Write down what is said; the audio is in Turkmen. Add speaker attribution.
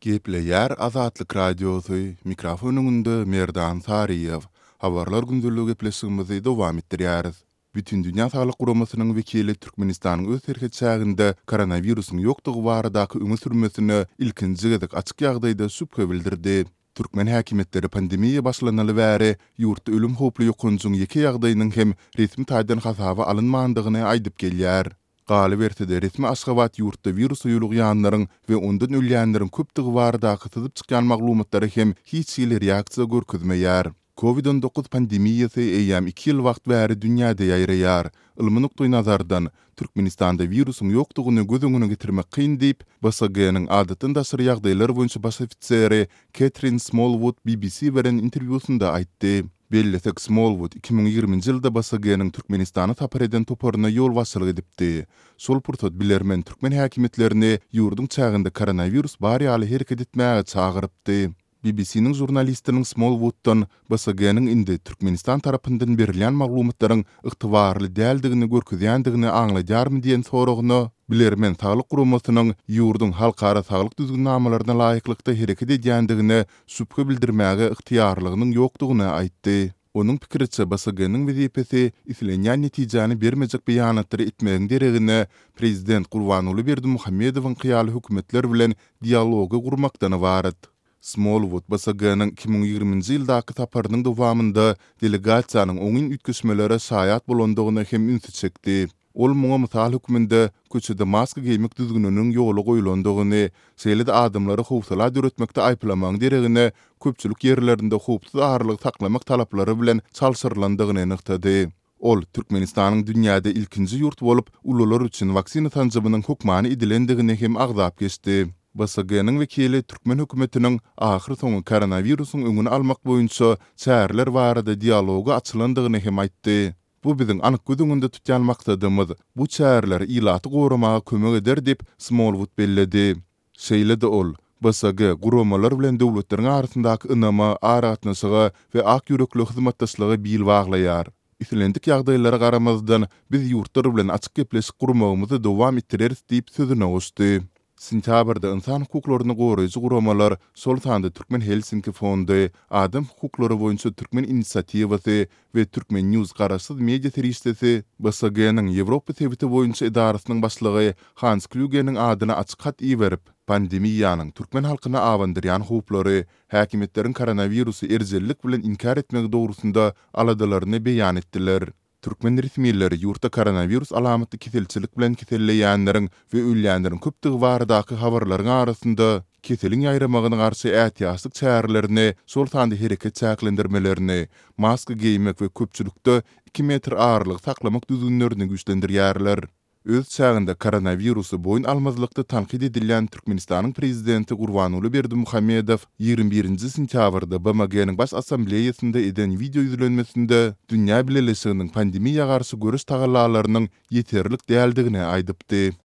Speaker 1: Gepleyer Azatlyk Radiosu mikrofonunda Merdan Sariyev. Habarlar gündürlüğü gepleşigimizi dowam etdirýäris. Bütün Dünya Sağlyk Guramasynyň wekili Türkmenistanyň öz terhetçäginde koronawirusyň ýokdugy baradaky öňe sürmesini ilkinji gezek açyk ýagdaýda şüphe bildirdi. Türkmen häkimetleri pandemiýa başlanaly bäri ýurtda ölüm hoply ýokunjyň ýeke ýagdaýynyň hem resmi taýdan hasaba alynmandygyny aýdyp gelýär. Galy bertede resmi Aşgabat ýurtda virus ýolugýanlaryň we ondan ölýänleriň köpdigi baradaky tyzyp çykýan maglumatlary hem hiç ýyly reaksiýa görkezmeýär. Covid-19 pandemiýasy eýýäm 2 ýyl wagt bäri dünýäde ýaýraýar. Ilmy nukdaý nazardan Türkmenistanda virusyň ýokdugyny göz öňüne getirmek kyn diýip BSG-nyň adatyn daşary ýagdaýlar boýunça baş ofiseri Catherine Smallwood BBC beren interwýusynda aýtdy. Bellesek Smallwood 2020-nji ýylda BSG-nyň Türkmenistany tapar eden toparyna ýol başçylyk edipdi. Şol pursat bilermen türkmen häkimetlerini ýurduň çağında koronavirus bary ýaly hereket etmäge çagyrypdy. BBC-niň jurnalistiniň Smallwood'dan BSG-nyň indi Türkmenistan tarapyndan berilýän maglumatlaryň ygtybarly däldigini görkezýändigini aňlaýarmy diýen soragyny bilermen Saglyk Guramasynyň ýurduň halkara saglyk düzgünlamalaryna laýyklykda hereket edýändigini şüphe bildirmäge ygtyýarlygynyň ýokdugyny aýtdy. Onun pikiriçe BSG-nyň wezipesi islenýän netijäni bermejek beýanatlary etmegiň deregine Prezident Gurbanuly Berdimuhammedowyň kyýaly hökümetler bilen dialogy gurmakdan ibaret. Smallwood BSG-nyň 2020-nji ýyldaky taparynyň dowamında delegasiýanyň oňyn ütküsmeleri şaýat bolandygyny hem ünsü çekdi. Ol muňa mysal höküminde köçede maska giýmek düzgününiň ýoly goýulandygyny, şeýle-de adamlary howsala döretmekde aýplamagyň deregine köpçülik ýerlerinde howpsuz arlyk saklamak talaplary bilen çalşyrlandygyny anyktady. Ol Türkmenistanyň dünýäde ilkinji ýurt bolup ulular üçin vaksina tanjybynyň hukmany edilendigini hem agzap geçdi. BSG-nyň wekili Türkmen hökümetiniň ahyr soňy koronawirusyň öňüni almak boýunça çäreler barada dialoga açylandygyny hem aýtdy. Bu biziň anyk gözüňünde tutýan maksadymyz. Bu çäreler ilaty goramaga kömek eder diýip Smallwood belledi. Şeýle-de ol BSG guramalar bilen döwletleriň arasyndaky ynama, aratnaşygy we ak ýürekli hyzmatdaşlygy bil baglaýar. Islendik ýagdaýlara garamazdan biz ýurtlar bilen açyk gepleşik gurmagymyzy dowam etdireriz diýip sözüne goşdy. Sentýabrda insan hukuklaryny goraýjy guramalar şol sanda Türkmen Helsinki Fondy, Adam hukuklary boýunça Türkmen inisiatiwasy we Türkmen News garaşsyz media serişdesi BSG-nyň Ýewropa sebiti boýunça idarasynyň başlygy Hans Kluge'niň adyna açyk hat iýerip, pandemiýanyň Türkmen halkyna awandyrýan howplary, häkimetleriň koronavirusy erjellik bilen inkar etmek dogrusynda aladalaryny beýan etdiler. Türkmen resmiýetleri ýurtda koronavirus alamatly keselçilik bilen keselleýänleriň we ölýänleriň köpdigi baradaky habarlaryň arasynda keseliň ýaýramagyna garşy ähtiýatlyk çärelerini, şol sanda hereket çäklendirmelerini, maska giýmek we köpçülükde 2 metr arlyk saklamak düzgünlerini güýçlendirýärler. Öz çağında koronavirusy boyun almazlykda tanqid edilýän Türkmenistanyň prezidenti Gurbanuly Berdimuhammedow 21-nji sentýabrda BMG-niň baş assambleýasynda eden video ýüzlenmesinde dünýä bilelesigiň pandemiýa garşy görüş tagallalarynyň ýeterlik däldigini aýdypdy.